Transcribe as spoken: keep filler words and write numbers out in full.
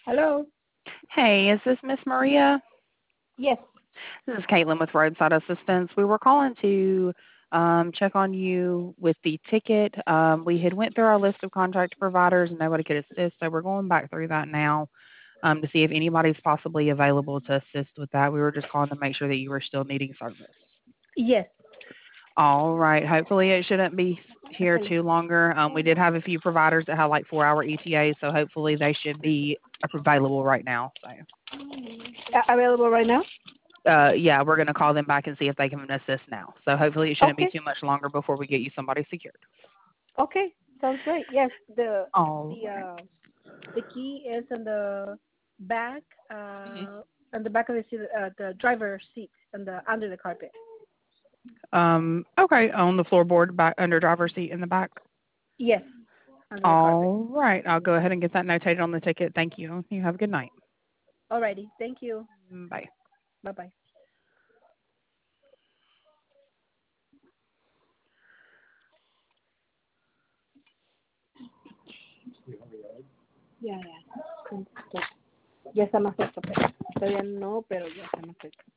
Hello. Hey, is this Miss Maria? Yes. This is Caitlin with Roadside Assistance. We were calling to um, check on you with the ticket. Um, we had went through our list of contract providers and nobody could assist, so we're going back through that now um, to see if anybody's possibly available to assist with that. We were just calling to make sure that you were still needing service. Yes. All right. Hopefully it shouldn't be here Okay. too longer. Um, we did have a few providers that had like four-hour E T As, so hopefully they should be available right now. So. Uh, available right now? Uh, yeah, we're going to call them back and see if they can assist now. So hopefully it shouldn't be Okay. too much longer before we get you somebody secured. Okay. Sounds great. Yes. The All the right. uh the key is in the back Mhm. uh on the back of the seat, uh, the driver's seat and the under the carpet. Um, okay, on the floorboard back under driver's seat in the back. Yes. Under the carpet. All right, I'll go ahead and get that notated on the ticket. Thank you. You have a good night. Alrighty. Thank you. Bye. Bye bye. Ya, ya. Ya está más cerca, pero todavía no, pero ya está más cerca.